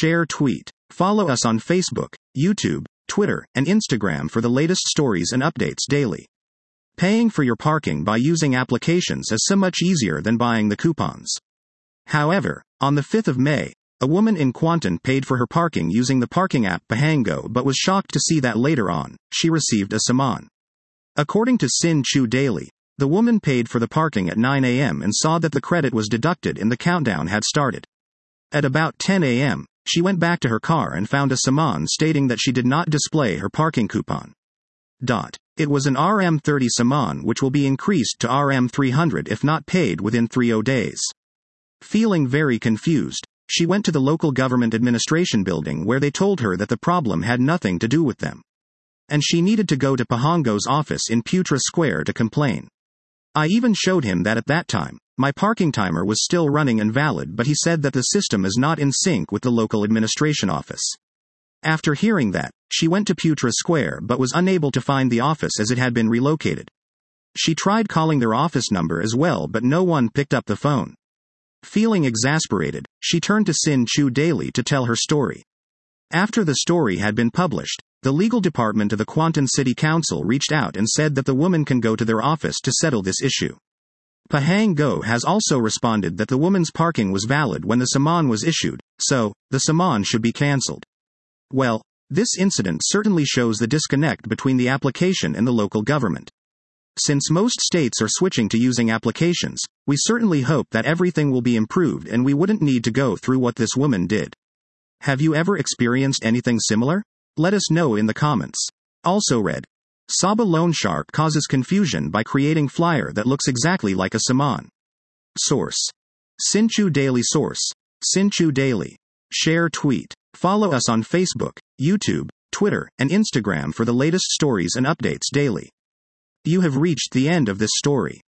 share, tweet. Follow us on Facebook, YouTube, Twitter, and Instagram for the latest stories and updates daily. Paying for your parking by using applications is so much easier than buying the coupons. However, on the 5th of May, a woman in Kuantan paid for her parking using the parking app Pahango but was shocked to see that later on, she received a summon. According to Sin Chu Daily, the woman paid for the parking at 9 a.m. and saw that the credit was deducted and the countdown had started. At about 10 a.m., she went back to her car and found a summon stating that she did not display her parking coupon. It was an RM30 summon which will be increased to RM300 if not paid within 30 days. Feeling very confused, she went to the local government administration building where they told her that the problem had nothing to do with them. And she needed to go to Pahango's office in Putra Square to complain. I even showed him that at that time, my parking timer was still running and valid, but he said that the system is not in sync with the local administration office. After hearing that, she went to Putra Square but was unable to find the office as it had been relocated. She tried calling their office number as well but no one picked up the phone. Feeling exasperated, she turned to Sin Chu Daily to tell her story. After the story had been published, the legal department of the Kuantan City Council reached out and said that the woman can go to their office to settle this issue. Pahango has also responded that the woman's parking was valid when the summon was issued, so, the summon should be cancelled. Well, this incident certainly shows the disconnect between the application and the local government. Since most states are switching to using applications, we certainly hope that everything will be improved and we wouldn't need to go through what this woman did. Have you ever experienced anything similar? Let us know in the comments. Also read. Sabah loan shark causes confusion by creating flyer that looks exactly like a summon. Source. Sin Chu Daily. Source. Sin Chu Daily. Share, tweet. Follow us on Facebook, YouTube, Twitter, and Instagram for the latest stories and updates daily. You have reached the end of this story.